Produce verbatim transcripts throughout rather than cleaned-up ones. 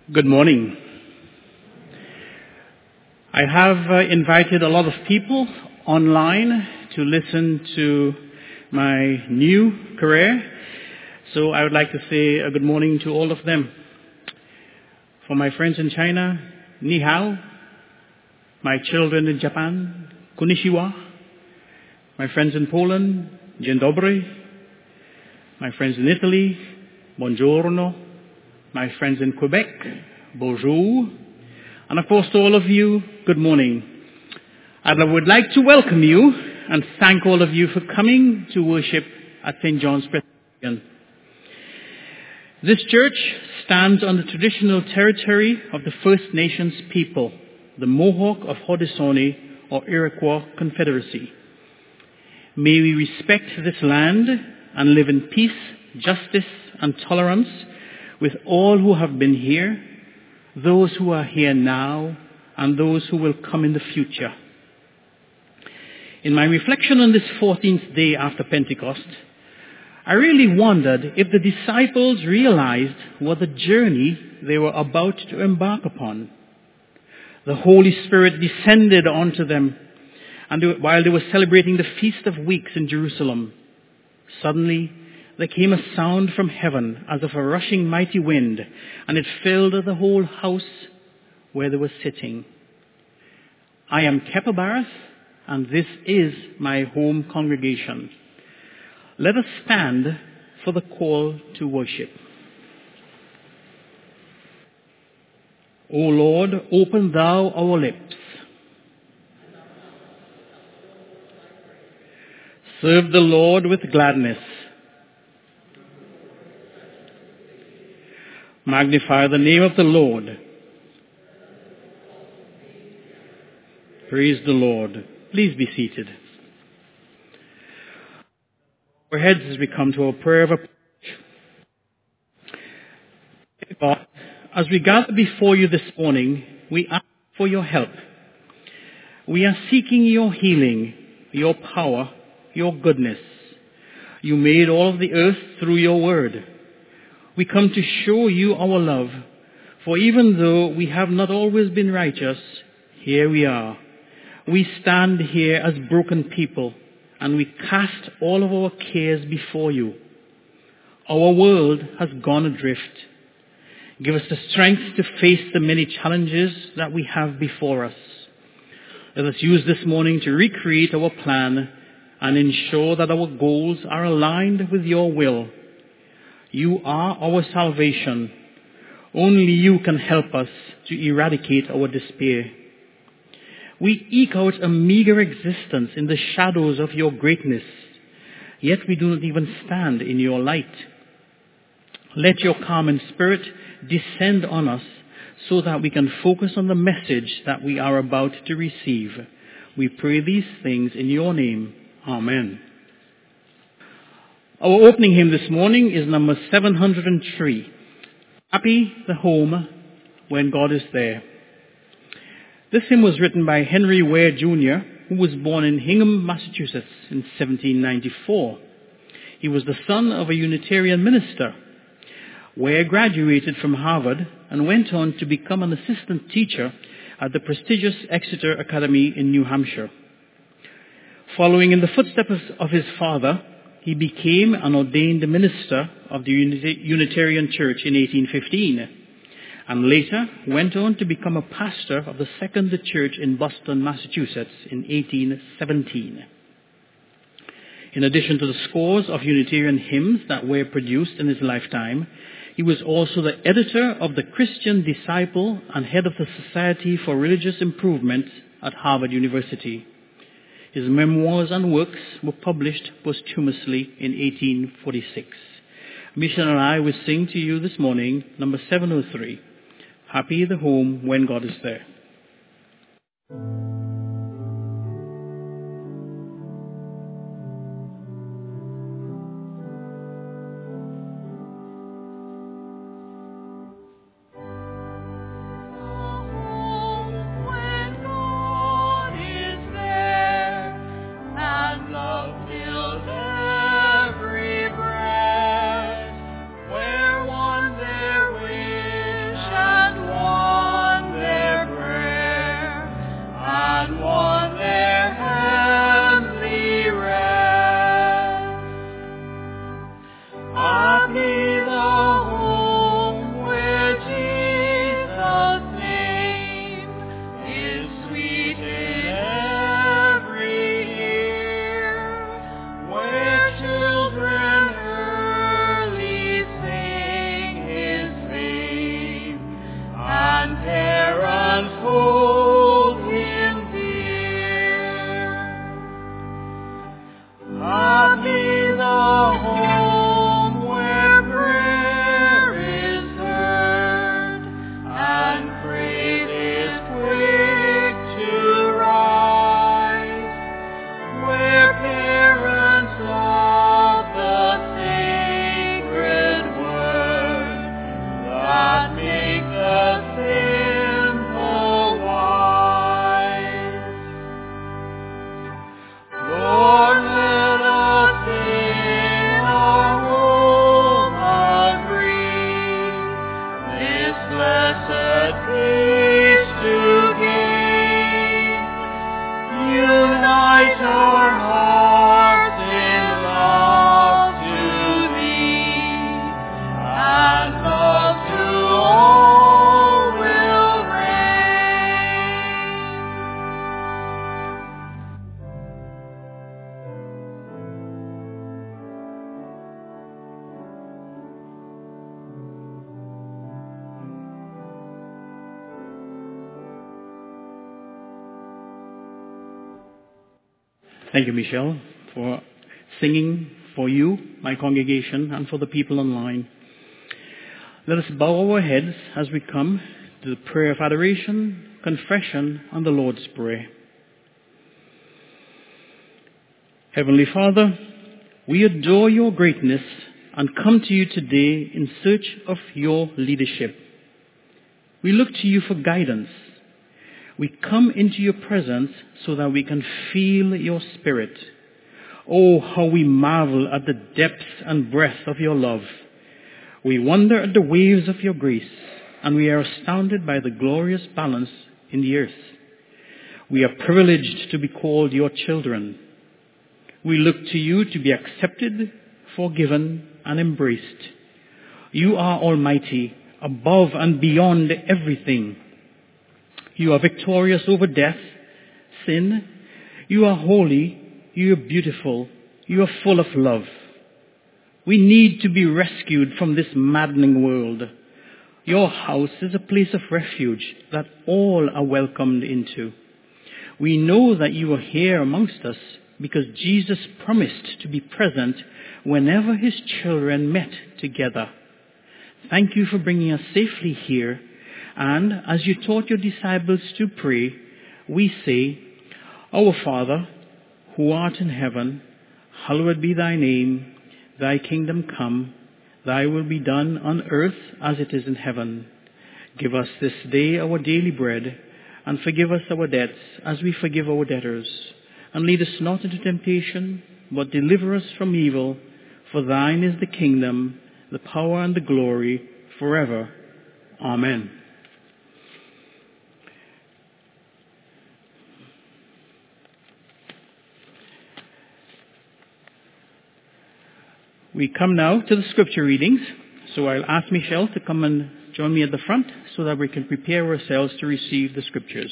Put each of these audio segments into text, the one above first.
Good morning. I have uh, invited a lot of people online to listen to my new career, so I would like to say a good morning to all of them. For my friends in China, ni hao. My children in Japan, konnichiwa. My friends in Poland, dzień dobry. My friends in Italy, buongiorno. My friends in Quebec, bonjour. And of course to all of you, good morning. I would like to welcome you and thank all of you for coming to worship at Saint John's Presbyterian. This church stands on the traditional territory of the First Nations people, the Mohawk of Haudenosaunee or Iroquois Confederacy. May we respect this land and live in peace, justice, and tolerance with all who have been here, those who are here now, and those who will come in the future. In my reflection on this fourteenth day after Pentecost, I really wondered if the disciples realized what the journey they were about to embark upon. The Holy Spirit descended onto them, and they, while they were celebrating the Feast of Weeks in Jerusalem, suddenly there came a sound from heaven as of a rushing mighty wind, and it filled the whole house where they were sitting. I am Kepa Bareth, and this is my home congregation. Let us stand for the call to worship. O Lord, open thou our lips. Serve the Lord with gladness. Magnify the name of the Lord. Praise the Lord. Please be seated. Our heads as we come to our prayer of approach. God, as we gather before you this morning, we ask for your help. We are seeking your healing, your power, your goodness. You made all of the earth through your word. We come to show you our love, for even though we have not always been righteous, here we are. We stand here as broken people, and we cast all of our cares before you. Our world has gone adrift. Give us the strength to face the many challenges that we have before us. Let us use this morning to recreate our plan and ensure that our goals are aligned with your will. You are our salvation. Only you can help us to eradicate our despair. We eke out a meager existence in the shadows of your greatness, yet we do not even stand in your light. Let your calm and spirit descend on us so that we can focus on the message that we are about to receive. We pray these things in your name. Amen. Our opening hymn this morning is number seven hundred three. Happy the home when God is there. This hymn was written by Henry Ware Junior, who was born in Hingham, Massachusetts in seventeen ninety-four. He was the son of a Unitarian minister. Ware graduated from Harvard and went on to become an assistant teacher at the prestigious Exeter Academy in New Hampshire. Following in the footsteps of his father, he became an ordained minister of the Unitarian Church in eighteen fifteen, and later went on to become a pastor of the Second Church in Boston, Massachusetts in eighteen seventeen. In addition to the scores of Unitarian hymns that were produced in his lifetime, he was also the editor of the Christian Disciple and head of the Society for Religious Improvement at Harvard University. His memoirs and works were published posthumously in eighteen forty-six. Mission and I will sing to you this morning, number seven oh three, Happy the Home When God Is There. Where one their wish and and hold him dear. Happy the home where prayer is heard and praise is quick to rise, where parents love the sacred word that make the simple wise. Lord, let us in our home agree this blessed peace to gain. Unite our hearts in love to thee, and love to all will reign. Thank you, Michelle, for singing for you, my congregation, and for the people online. Let us bow our heads as we come to the prayer of adoration, confession, and the Lord's Prayer. Heavenly Father, we adore your greatness and come to you today in search of your leadership. We look to you for guidance. We come into your presence so that we can feel your spirit. Oh, how we marvel at the depth and breadth of your love. We wonder at the waves of your grace, and we are astounded by the glorious balance in the earth. We are privileged to be called your children. We look to you to be accepted, forgiven, and embraced. You are almighty, above and beyond everything. You are victorious over death, sin. You are holy. You are beautiful. You are full of love. We need to be rescued from this maddening world. Your house is a place of refuge that all are welcomed into. We know that you are here amongst us because Jesus promised to be present whenever his children met together. Thank you for bringing us safely here. And as you taught your disciples to pray, we say, Our Father, who art in heaven, hallowed be thy name. Thy kingdom come. Thy will be done on earth as it is in heaven. Give us this day our daily bread, and forgive us our debts as we forgive our debtors. And lead us not into temptation, but deliver us from evil. For thine is the kingdom, the power, and the glory forever. Amen. We come now to the scripture readings, so I'll ask Michelle to come and join me at the front so that we can prepare ourselves to receive the scriptures.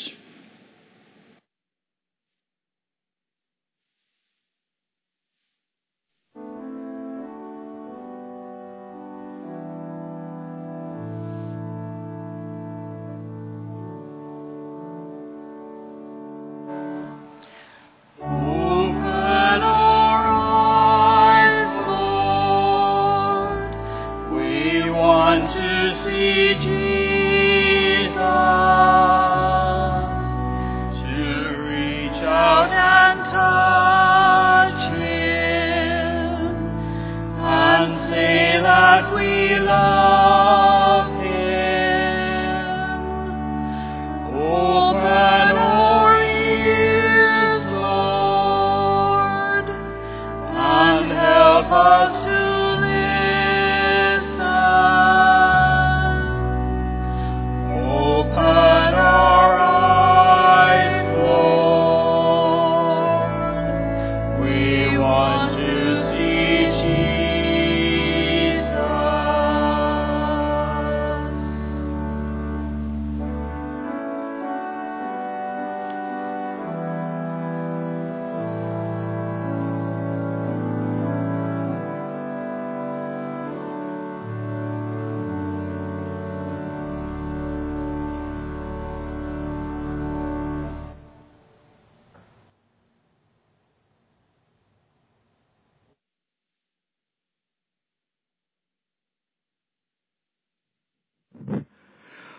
Want to see Jesus.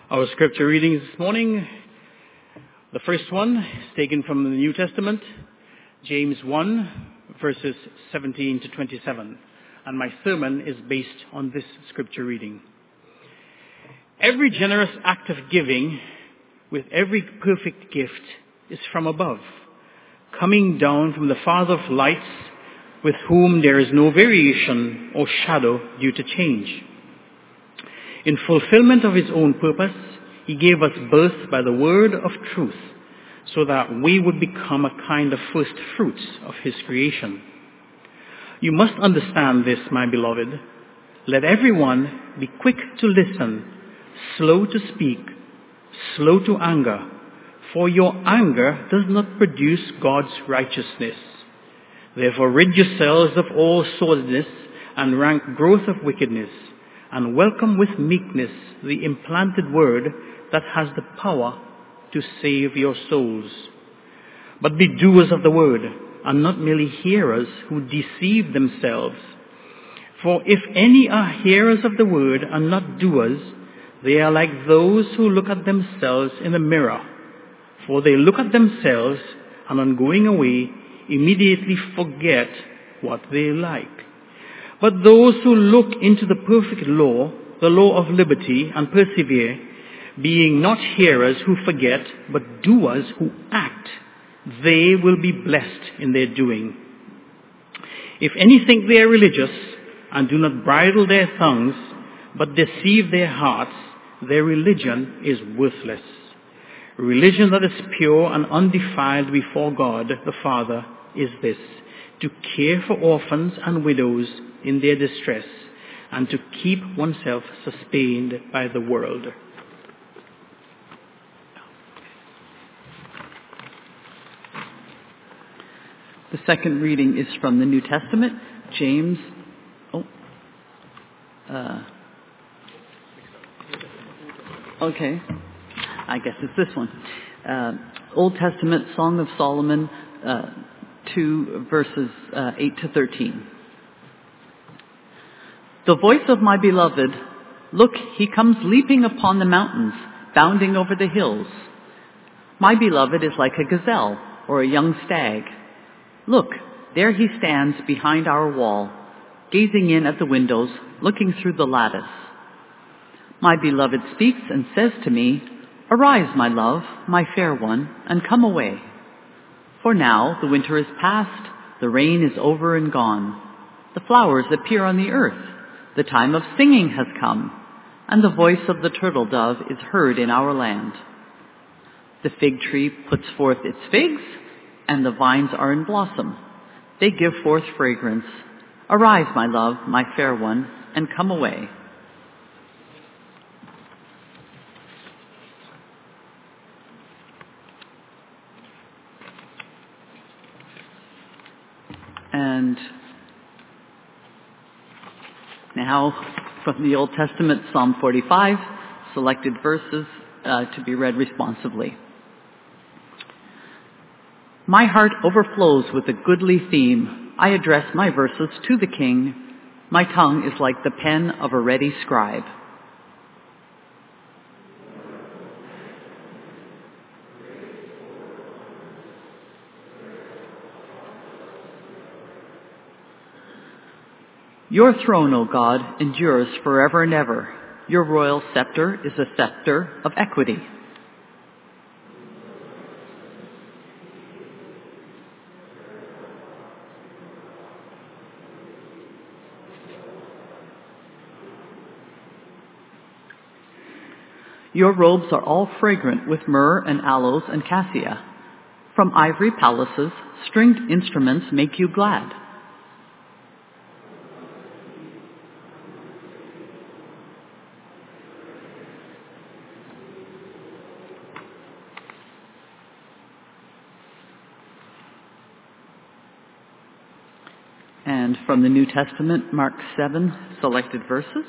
Our scripture readings this morning, the first one is taken from the New Testament, James one, verses seventeen to twenty-seven. And my sermon is based on this scripture reading. Every generous act of giving with every perfect gift is from above, coming down from the Father of lights, with whom there is no variation or shadow due to change. In fulfillment of his own purpose, he gave us birth by the word of truth, so that we would become a kind of first fruits of his creation. You must understand this, my beloved. Let everyone be quick to listen, slow to speak, slow to anger, for your anger does not produce God's righteousness. Therefore rid yourselves of all sordidness and rank growth of wickedness, and welcome with meekness the implanted word that has the power to save your souls. But be doers of the word, and not merely hearers who deceive themselves. For if any are hearers of the word and not doers, they are like those who look at themselves in a mirror. For they look at themselves, and on going away, immediately forget what they like. But those who look into the perfect law, the law of liberty, and persevere, being not hearers who forget, but doers who act, they will be blessed in their doing. If any think they are religious, and do not bridle their tongues, but deceive their hearts, their religion is worthless. Religion that is pure and undefiled before God the Father is this: to care for orphans and widows in their distress, and to keep oneself sustained by the world. The second reading is from the New Testament, James. Oh, uh, okay, I guess it's this one. Uh, Old Testament, Song of Solomon, uh, two verses uh, eight to thirteen. The voice of my beloved, look, he comes leaping upon the mountains, bounding over the hills. My beloved is like a gazelle or a young stag. Look, there he stands behind our wall, gazing in at the windows, looking through the lattice. My beloved speaks and says to me, arise, my love, my fair one, and come away. For now the winter is past, the rain is over and gone. The flowers appear on the earth. The time of singing has come, and the voice of the turtle dove is heard in our land. The fig tree puts forth its figs, and the vines are in blossom. They give forth fragrance. Arise, my love, my fair one, and come away. And now from the Old Testament, Psalm forty-five, selected verses uh, to be read responsively. My heart overflows with a goodly theme. I address my verses to the King. My tongue is like the pen of a ready scribe. Your throne, O God, endures forever and ever. Your royal scepter is a scepter of equity. Your robes are all fragrant with myrrh and aloes and cassia. From ivory palaces, stringed instruments make you glad. And from the New Testament, Mark seven, selected verses.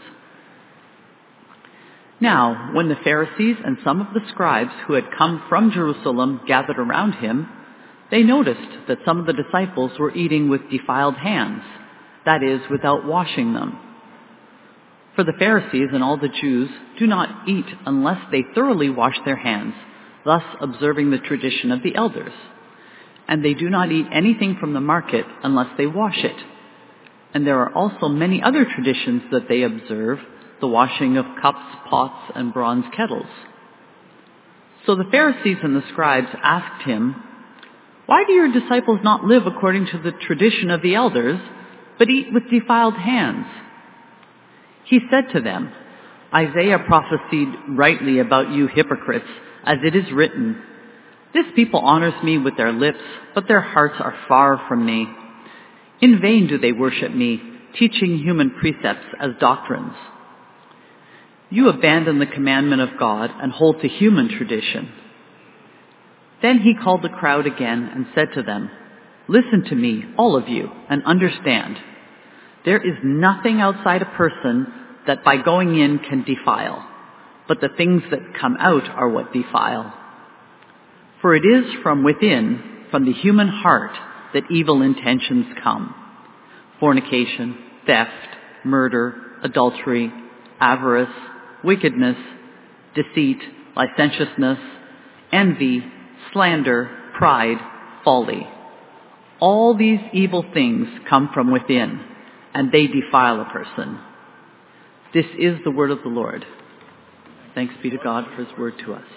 Now, when the Pharisees and some of the scribes who had come from Jerusalem gathered around him, they noticed that some of the disciples were eating with defiled hands, that is, without washing them. For the Pharisees and all the Jews do not eat unless they thoroughly wash their hands, thus observing the tradition of the elders. And they do not eat anything from the market unless they wash it. And there are also many other traditions that they observe, the washing of cups, pots, and bronze kettles. So the Pharisees and the scribes asked him, "Why do your disciples not live according to the tradition of the elders, but eat with defiled hands?" He said to them, "Isaiah prophesied rightly about you hypocrites, as it is written, 'This people honors me with their lips, but their hearts are far from me. In vain do they worship me, teaching human precepts as doctrines.' You abandon the commandment of God and hold to human tradition." Then he called the crowd again and said to them, "Listen to me, all of you, and understand. There is nothing outside a person that by going in can defile, but the things that come out are what defile. For it is from within, from the human heart, that evil intentions come: fornication, theft, murder, adultery, avarice, wickedness, deceit, licentiousness, envy, slander, pride, folly. All these evil things come from within, and they defile a person." This is the word of the Lord. Thanks be to God for his word to us.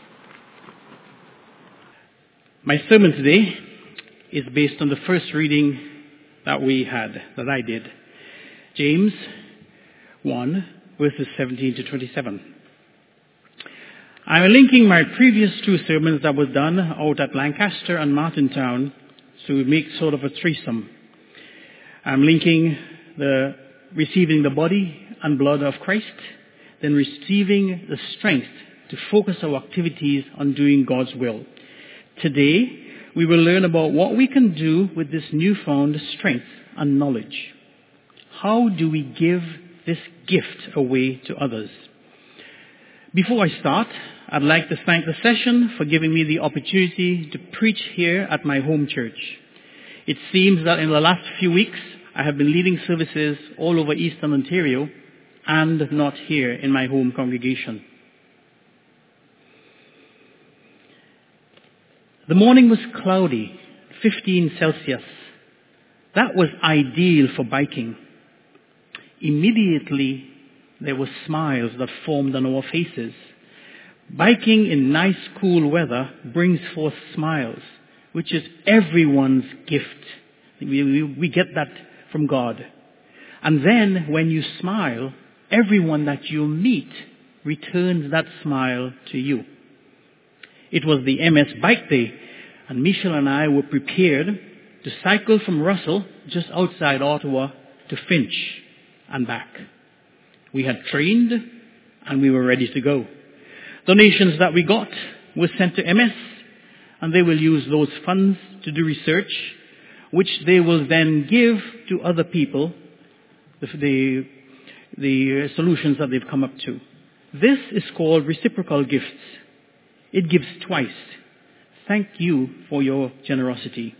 My sermon today is based on the first reading that we had, that I did. James one, verses seventeen to twenty-seven. I'm linking my previous two sermons that were done out at Lancaster and Martintown to make sort of a threesome. I'm linking the receiving the body and blood of Christ, then receiving the strength to focus our activities on doing God's will. Today, we will learn about what we can do with this newfound strength and knowledge. How do we give this gift away to others? Before I start, I'd like to thank the session for giving me the opportunity to preach here at my home church. It seems that in the last few weeks, I have been leading services all over Eastern Ontario and not here in my home congregation. The morning was cloudy, fifteen Celsius. That was ideal for biking. Immediately, there were smiles that formed on our faces. Biking in nice, cool weather brings forth smiles, which is everyone's gift. We, we, we get that from God. And then, when you smile, everyone that you meet returns that smile to you. It was the M S Bike Day, and Michelle and I were prepared to cycle from Russell, just outside Ottawa, to Finch and back. We had trained, and we were ready to go. Donations that we got were sent to M S, and they will use those funds to do research, which they will then give to other people, the, the, the solutions that they've come up to. This is called reciprocal gifts. It gives twice. Thank you for your generosity.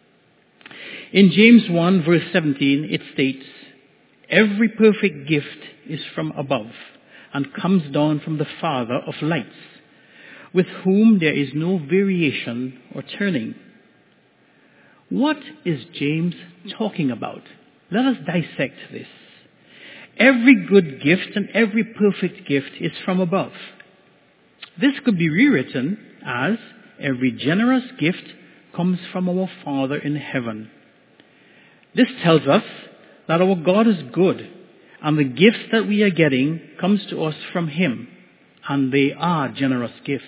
In James one, verse seventeen, it states, "Every perfect gift is from above and comes down from the Father of lights, with whom there is no variation or turning." What is James talking about? Let us dissect this. Every good gift and every perfect gift is from above. This could be rewritten as, every generous gift comes from our Father in heaven. This tells us that our God is good, and the gifts that we are getting comes to us from Him, and they are generous gifts.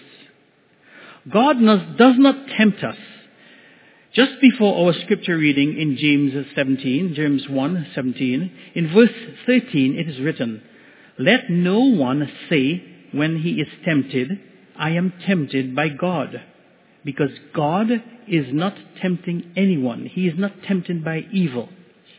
God does not tempt us. Just before our scripture reading in James seventeen, James one seventeen, in verse thirteen it is written, "Let no one say when he is tempted, I am tempted by God, because God is not tempting anyone. He is not tempted by evil."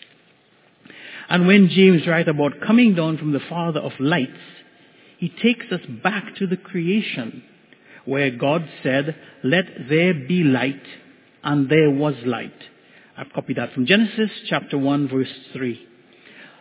And when James writes about coming down from the Father of lights, he takes us back to the creation, where God said, "Let there be light," and there was light. I've copied that from Genesis chapter one, verse three.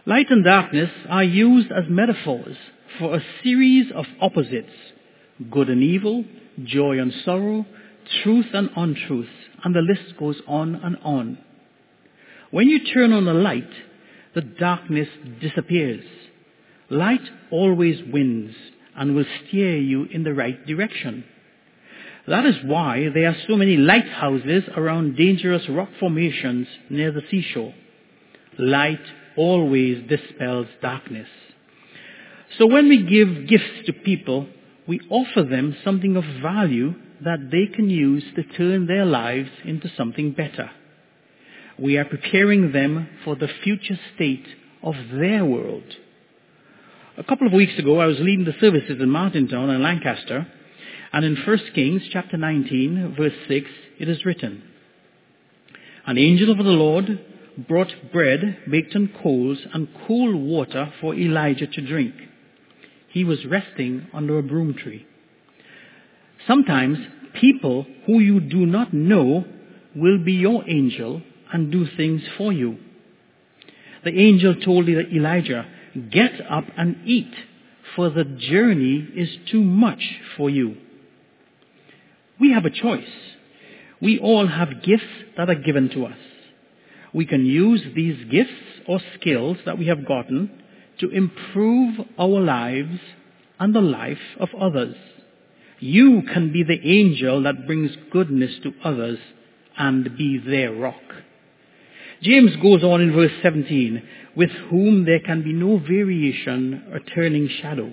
Light and darkness are used as metaphors for a series of opposites, good and evil, joy and sorrow, truth and untruth, and the list goes on and on. When you turn on the light, the darkness disappears. Light always wins and will steer you in the right direction. That is why there are so many lighthouses around dangerous rock formations near the seashore. Light always dispels darkness. So when we give gifts to people, we offer them something of value that they can use to turn their lives into something better. We are preparing them for the future state of their world. A couple of weeks ago, I was leading the services in Martintown and Lancaster, and in First Kings chapter nineteen, verse six, it is written, "An angel of the Lord brought bread baked on coals and cool water for Elijah to drink. He was resting under a broom tree." Sometimes people who you do not know will be your angel and do things for you. The angel told Elijah, "Get up and eat, for the journey is too much for you." We have a choice. We all have gifts that are given to us. We can use these gifts or skills that we have gotten to improve our lives and the life of others. You can be the angel that brings goodness to others and be their rock. James goes on in verse seventeen, "With whom there can be no variation or turning shadow."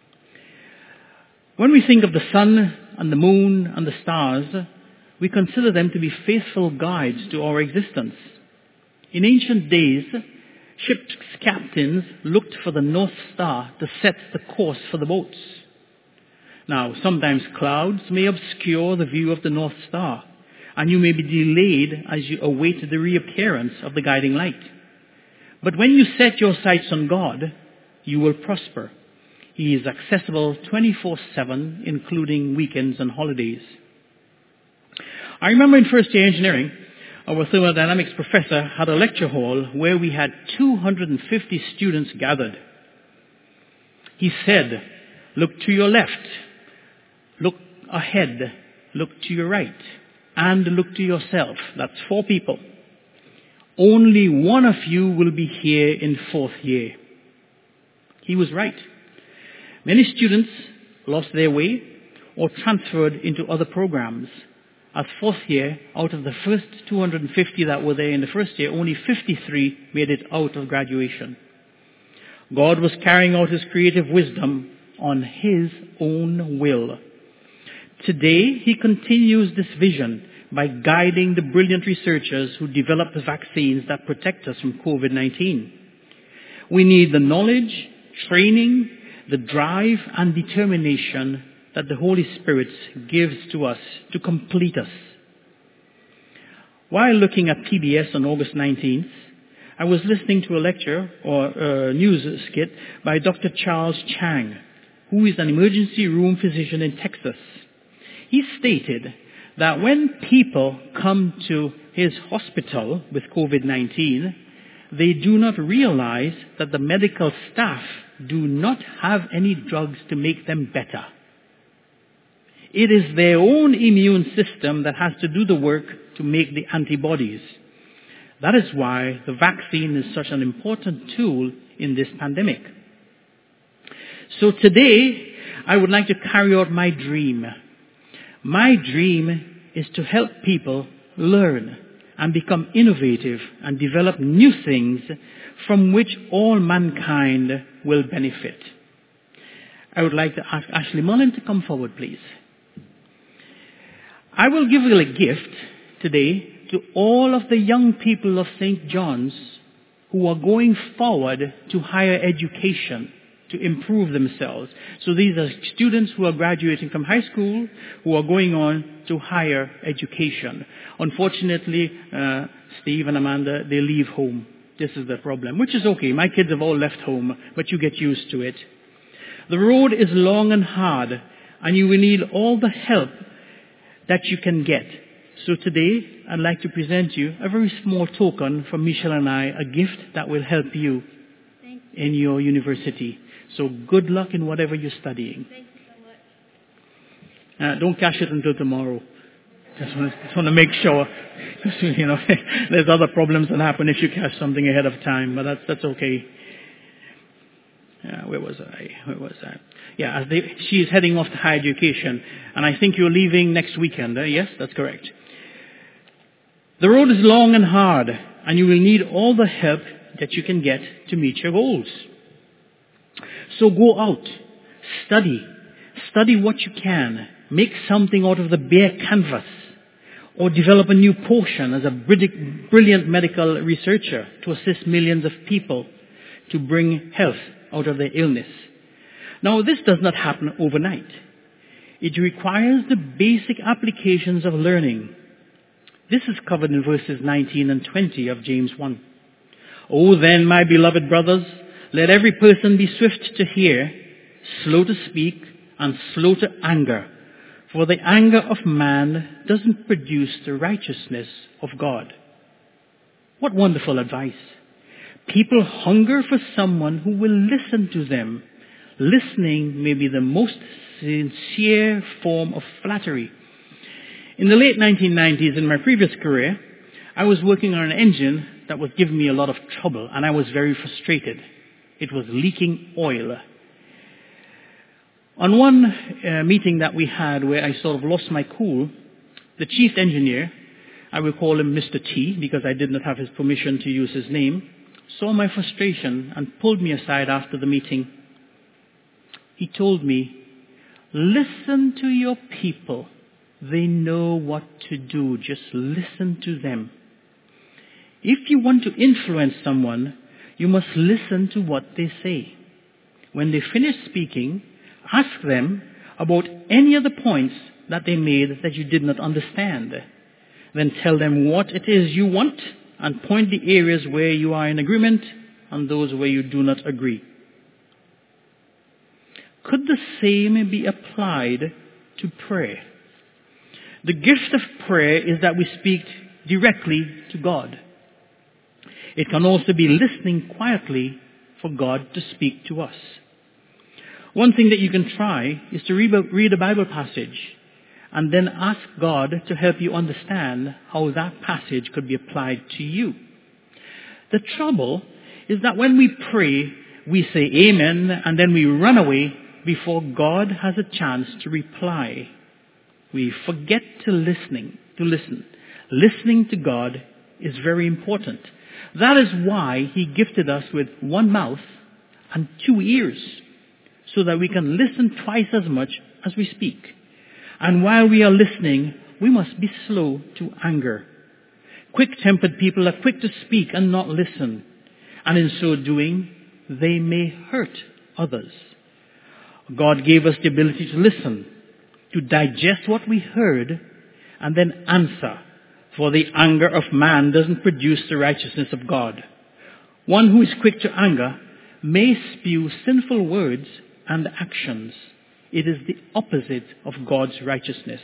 When we think of the sun and the moon and the stars, we consider them to be faithful guides to our existence. In ancient days, ship's captains looked for the North Star to set the course for the boats. Now, sometimes clouds may obscure the view of the North Star, and you may be delayed as you await the reappearance of the guiding light. But when you set your sights on God, you will prosper. He is accessible twenty-four seven, including weekends and holidays. I remember in first year engineering, our thermodynamics professor had a lecture hall where we had two hundred fifty students gathered. He said, "Look to your left, look ahead, look to your right, and look to yourself." That's four people. Only one of you will be here in fourth year. He was right. Many students lost their way or transferred into other programs. As fourth year, out of the first two hundred fifty that were there in the first year, only fifty-three made it out of graduation. God was carrying out his creative wisdom on his own will. Today, he continues this vision by guiding the brilliant researchers who developed the vaccines that protect us from covid nineteen. We need the knowledge, training, the drive and determination that the Holy Spirit gives to us to complete us. While looking at P B S on August nineteenth, I was listening to a lecture or a news skit by Doctor Charles Chang, who is an emergency room physician in Texas. He stated that when people come to his hospital with covid nineteen, they do not realize that the medical staff do not have any drugs to make them better. It is their own immune system that has to do the work to make the antibodies. That is why the vaccine is such an important tool in this pandemic. So today, I would like to carry out my dream. My dream is to help people learn and become innovative and develop new things from which all mankind will benefit. I would like to ask Ashley Mullen to come forward, please. I will give a gift today to all of the young people of Saint John's who are going forward to higher education to improve themselves. So these are students who are graduating from high school who are going on to higher education. Unfortunately, uh, Steve and Amanda, they leave home. This is the problem, which is okay. My kids have all left home, but you get used to it. The road is long and hard, and you will need all the help that you can get. So today, I'd like to present you a very small token from Michelle and I, a gift that will help you. in your university. So good luck in whatever you're studying. Thank you so much. Uh, don't cash it until tomorrow. Just want, to, just want to make sure. You know, there's other problems that happen if you cash something ahead of time, but that's that's okay. Uh, where was I? Where was I? Yeah, as they, she is heading off to higher education, and I think you're leaving next weekend. Uh, yes, that's correct. The road is long and hard, and you will need all the help that you can get to meet your goals. So go out, study, study what you can, make something out of the bare canvas, or develop a new portion as a brilliant medical researcher to assist millions of people to bring health out of their illness. Now, this does not happen overnight. It requires the basic applications of learning. This is covered in verses nineteen and twenty of James one. Oh, then, my beloved brothers, let every person be swift to hear, slow to speak, and slow to anger. For the anger of man doesn't produce the righteousness of God. What wonderful advice. People hunger for someone who will listen to them. Listening may be the most sincere form of flattery. In the late nineteen nineties, in my previous career, I was working on an engine that was giving me a lot of trouble, and I was very frustrated. It was leaking oil. On one uh, meeting that we had where I sort of lost my cool, the chief engineer, I will call him Mister T because I did not have his permission to use his name, saw my frustration and pulled me aside after the meeting. He told me, listen to your people. They know what to do. Just listen to them. If you want to influence someone, you must listen to what they say. When they finish speaking, ask them about any of the points that they made that you did not understand. Then tell them what it is you want and point the areas where you are in agreement and those where you do not agree. Could the same be applied to prayer? The gift of prayer is that we speak directly to God. It can also be listening quietly for God to speak to us. One thing that you can try is to read a Bible passage and then ask God to help you understand how that passage could be applied to you. The trouble is that when we pray, we say amen and then we run away before God has a chance to reply. We forget to listening, to listen. Listening to God is very important. That is why He gifted us with one mouth and two ears, so that we can listen twice as much as we speak. And while we are listening, we must be slow to anger. Quick-tempered people are quick to speak and not listen. And in so doing, they may hurt others. God gave us the ability to listen, to digest what we heard, and then answer. For the anger of man doesn't produce the righteousness of God. One who is quick to anger may spew sinful words and actions. It is the opposite of God's righteousness.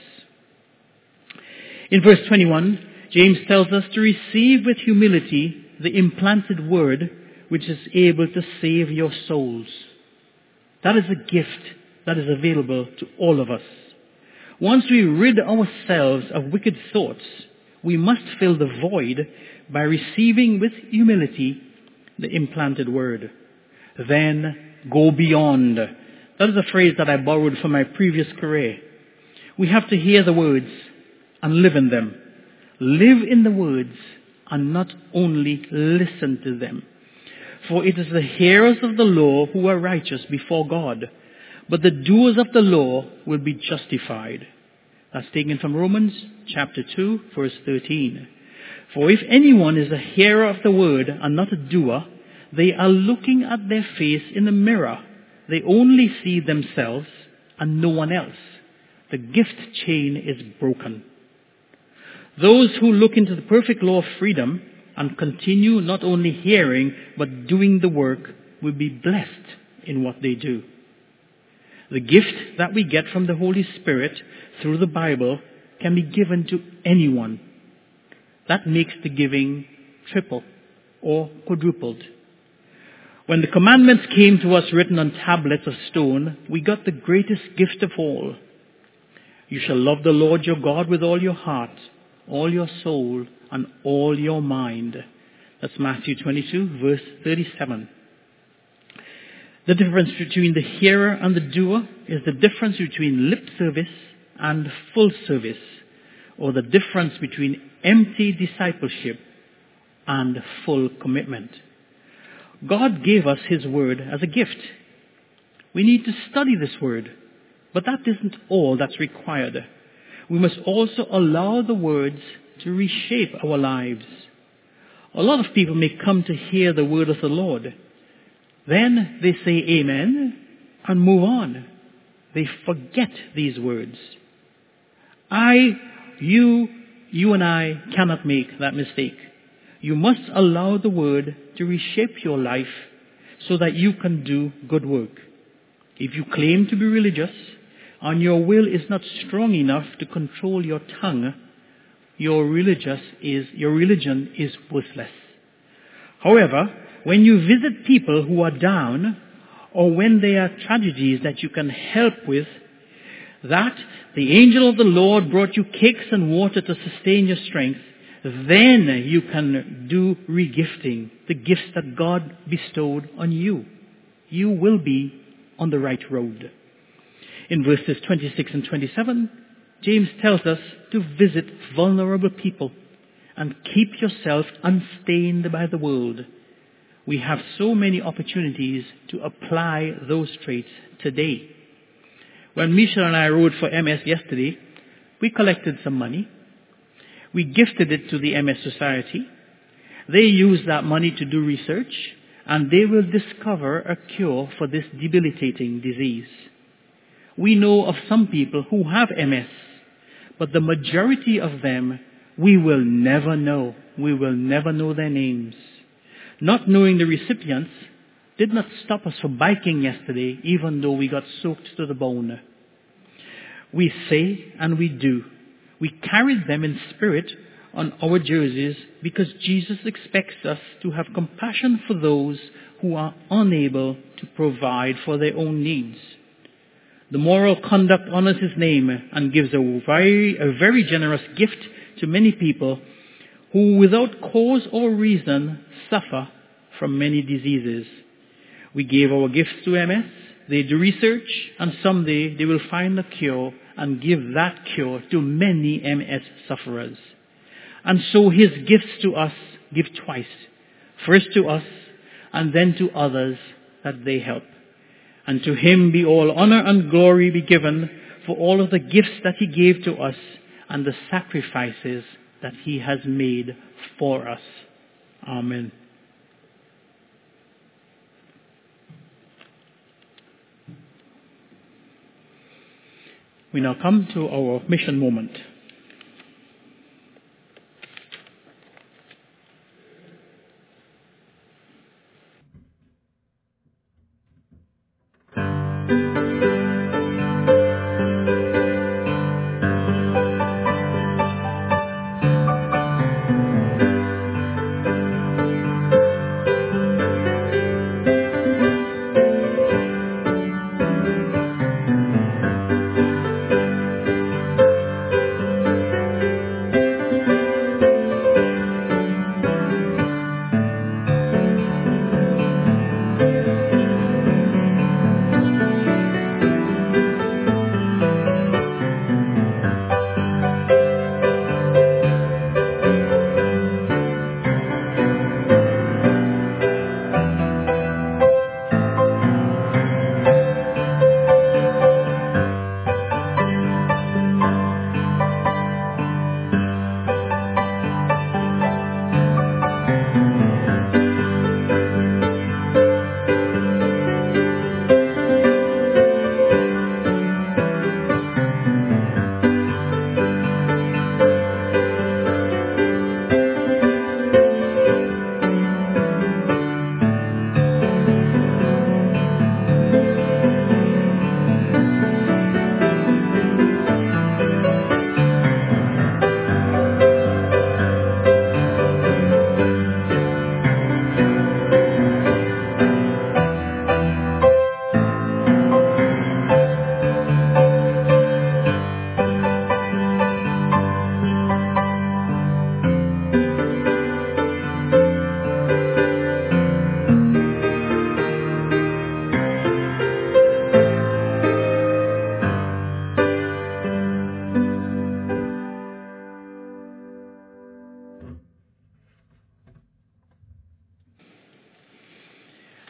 In verse twenty-one, James tells us to receive with humility the implanted word which is able to save your souls. That is a gift that is available to all of us. Once we rid ourselves of wicked thoughts, we must fill the void by receiving with humility the implanted word. Then go beyond. That is a phrase that I borrowed from my previous career. We have to hear the words and live in them. Live in the words and not only listen to them. For it is the hearers of the law who are righteous before God, but the doers of the law will be justified. That's taken from Romans chapter two, verse thirteen. For if anyone is a hearer of the word and not a doer, they are looking at their face in a mirror. They only see themselves and no one else. The gift chain is broken. Those who look into the perfect law of freedom and continue not only hearing but doing the work will be blessed in what they do. The gift that we get from the Holy Spirit through the Bible can be given to anyone. That makes the giving triple or quadrupled. When the commandments came to us written on tablets of stone, we got the greatest gift of all. You shall love the Lord your God with all your heart, all your soul, and all your mind. That's Matthew twenty-two, verse thirty-seven. The difference between the hearer and the doer is the difference between lip service and full service, or the difference between empty discipleship and full commitment. God gave us His Word as a gift. We need to study this Word, but that isn't all that's required. We must also allow the words to reshape our lives. A lot of people may come to hear the Word of the Lord. Then they say amen and move on. They forget these words. I, you, you and I cannot make that mistake. You must allow the Word to reshape your life so that you can do good work. If you claim to be religious and your will is not strong enough to control your tongue, your religious is, your religion is worthless. However, when you visit people who are down, or when there are tragedies that you can help with, that the angel of the Lord brought you cakes and water to sustain your strength, then you can do regifting, the gifts that God bestowed on you. You will be on the right road. In verses twenty-six and twenty-seven, James tells us to visit vulnerable people and keep yourself unstained by the world. We have so many opportunities to apply those traits today. When Michelle and I rode for M S yesterday, we collected some money. We gifted it to the M S Society. They use that money to do research, and they will discover a cure for this debilitating disease. We know of some people who have M S, but the majority of them we will never know. We will never know their names. Not knowing the recipients did not stop us from biking yesterday, even though we got soaked to the bone. We say and we do. We carried them in spirit on our jerseys because Jesus expects us to have compassion for those who are unable to provide for their own needs. The moral conduct honors His name and gives a very, a very generous gift to many people who without cause or reason suffer from many diseases. We gave our gifts to M S, they do research, and someday they will find a cure and give that cure to many M S sufferers. And so His gifts to us give twice, first to us and then to others that they help. And to Him be all honor and glory be given for all of the gifts that He gave to us and the sacrifices that He has made for us. Amen. We now come to our mission moment.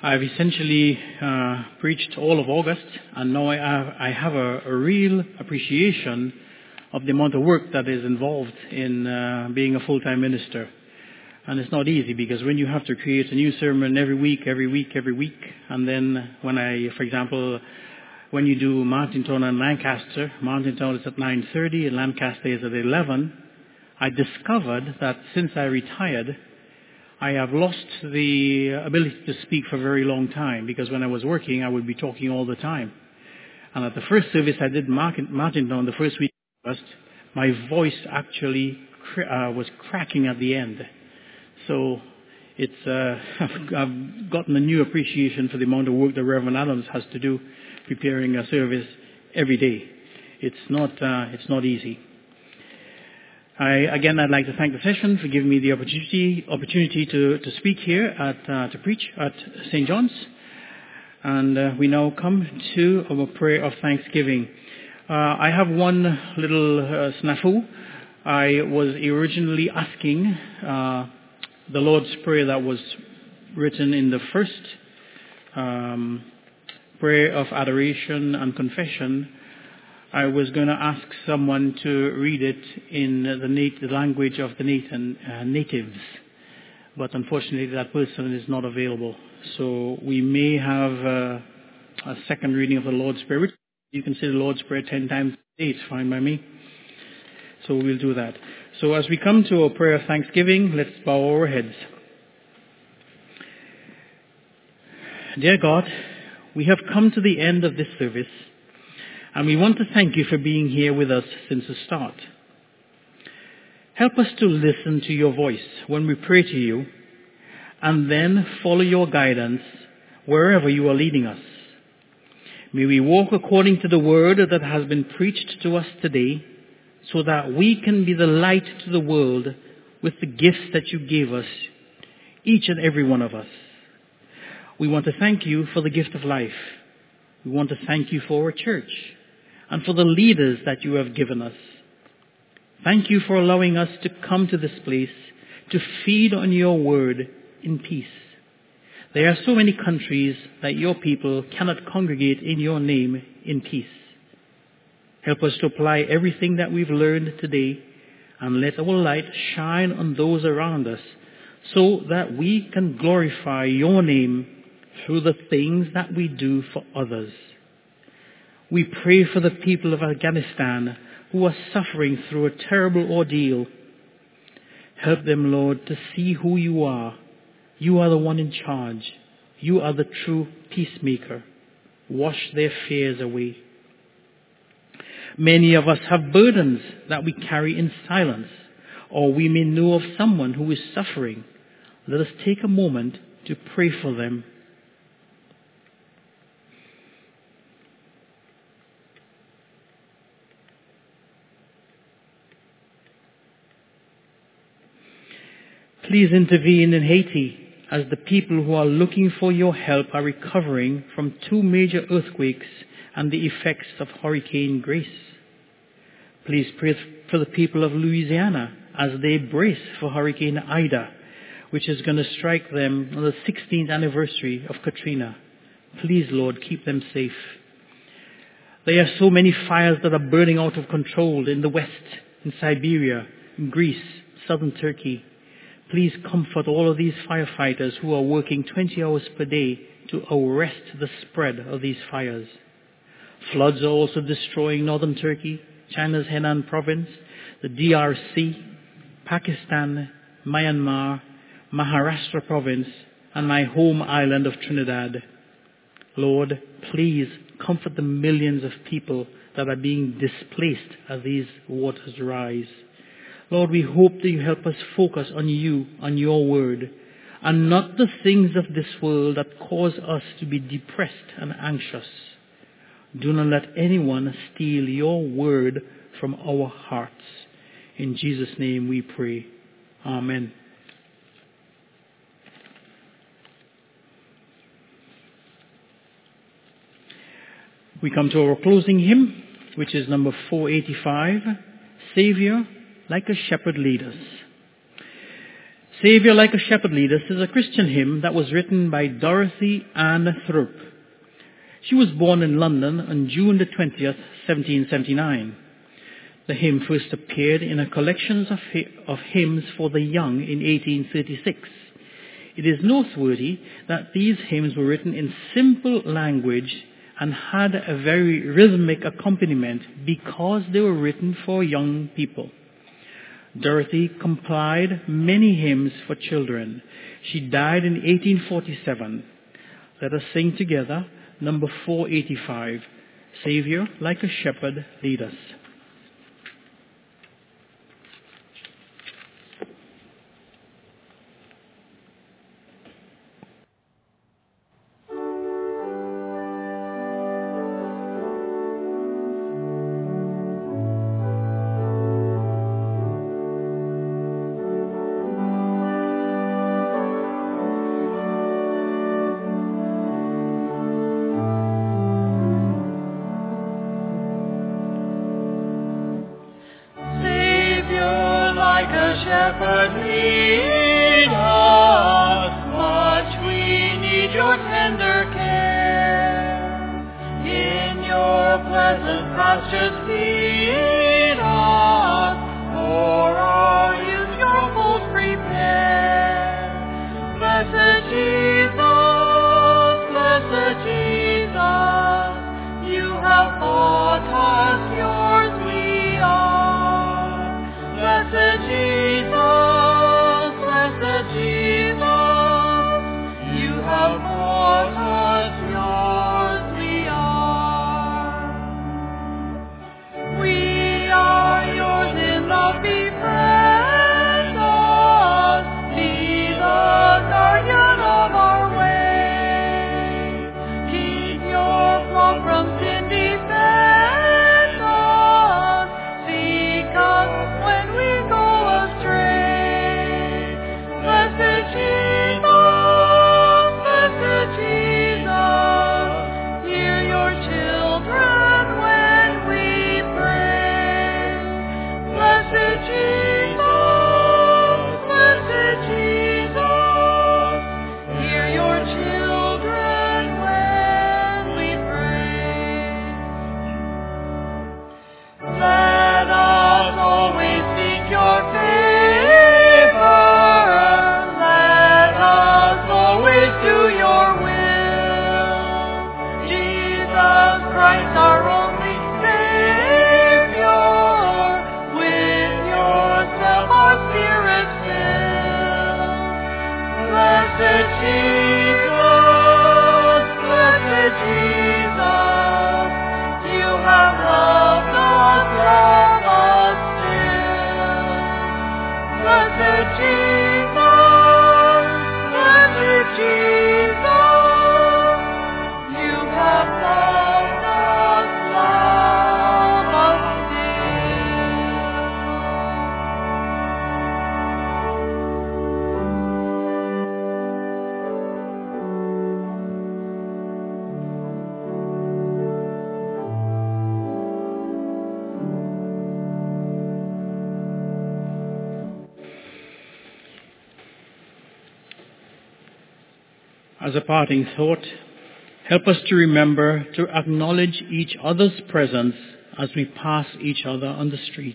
I've essentially uh, preached all of August, and now I have, I have a, a real appreciation of the amount of work that is involved in uh, being a full-time minister. And it's not easy, because when you have to create a new sermon every week, every week, every week, and then when I, for example, when you do Martintown and Lancaster, Martintown is at nine thirty and Lancaster is at eleven, I discovered that since I retired, I have lost the ability to speak for a very long time, because when I was working, I would be talking all the time. And at the first service I did Martintown, the first week, my voice actually uh, was cracking at the end. So it's uh, I've, I've gotten a new appreciation for the amount of work that Reverend Adams has to do preparing a service every day. It's not uh, it's not easy. I, again, I'd like to thank the session for giving me the opportunity opportunity to, to speak here at uh, to preach at Saint John's, and uh, we now come to our prayer of thanksgiving. Uh, I have one little uh, snafu. I was originally asking uh, the Lord's Prayer that was written in the first um, prayer of adoration and confession. I was going to ask someone to read it in the, nat- the language of the nat- uh, natives, but unfortunately that person is not available. So we may have uh, a second reading of the Lord's Prayer. You can say the Lord's Prayer ten times a day. It's fine by me. So we'll do that. So as we come to our prayer of thanksgiving, let's bow our heads. Dear God, we have come to the end of this service, and we want to thank you for being here with us since the start. Help us to listen to your voice when we pray to you, and then follow your guidance wherever you are leading us. May we walk according to the word that has been preached to us today, so that we can be the light to the world with the gifts that you gave us, each and every one of us. We want to thank you for the gift of life. We want to thank you for our church and for the leaders that you have given us. Thank you for allowing us to come to this place to feed on your word in peace. There are so many countries that your people cannot congregate in your name in peace. Help us to apply everything that we've learned today, and let our light shine on those around us, so that we can glorify your name through the things that we do for others. We pray for the people of Afghanistan who are suffering through a terrible ordeal. Help them, Lord, to see who you are. You are the one in charge. You are the true peacemaker. Wash their fears away. Many of us have burdens that we carry in silence, or we may know of someone who is suffering. Let us take a moment to pray for them. Please intervene in Haiti, as the people who are looking for your help are recovering from two major earthquakes and the effects of Hurricane Grace. Please pray for the people of Louisiana as they brace for Hurricane Ida, which is going to strike them on the sixteenth anniversary of Katrina. Please, Lord, keep them safe. There are so many fires that are burning out of control in the west, in Siberia, in Greece, southern Turkey. Please comfort all of these firefighters who are working twenty hours per day to arrest the spread of these fires. Floods are also destroying northern Turkey, China's Henan province, the D R C, Pakistan, Myanmar, Maharashtra province, and my home island of Trinidad. Lord, please comfort the millions of people that are being displaced as these waters rise. Lord, we hope that you help us focus on you, on your word, and not the things of this world that cause us to be depressed and anxious. Do not let anyone steal your word from our hearts. In Jesus' name we pray. Amen. We come to our closing hymn, which is number four eighty-five, Savior, like a shepherd lead us. Savior Like a Shepherd Lead Us is a Christian hymn that was written by Dorothy Ann Thrope. She was born in London on June the twentieth, seventeen seventy-nine. The hymn first appeared in a collection of, of hymns for the young in eighteen thirty-six. It is noteworthy that these hymns were written in simple language and had a very rhythmic accompaniment because they were written for young people. Dorothy compiled many hymns for children. She died in eighteen forty-seven. Let us sing together number four eighty-five, Savior Like a Shepherd Lead Us. As a parting thought, help us to remember to acknowledge each other's presence as we pass each other on the street.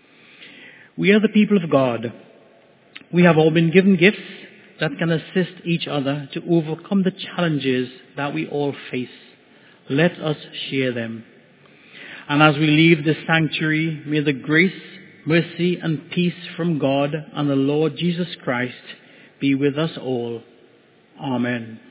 We are the people of God. We have all been given gifts that can assist each other to overcome the challenges that we all face. Let us share them. And as we leave this sanctuary, may the grace, mercy, and peace from God and the Lord Jesus Christ be with us all. Amen.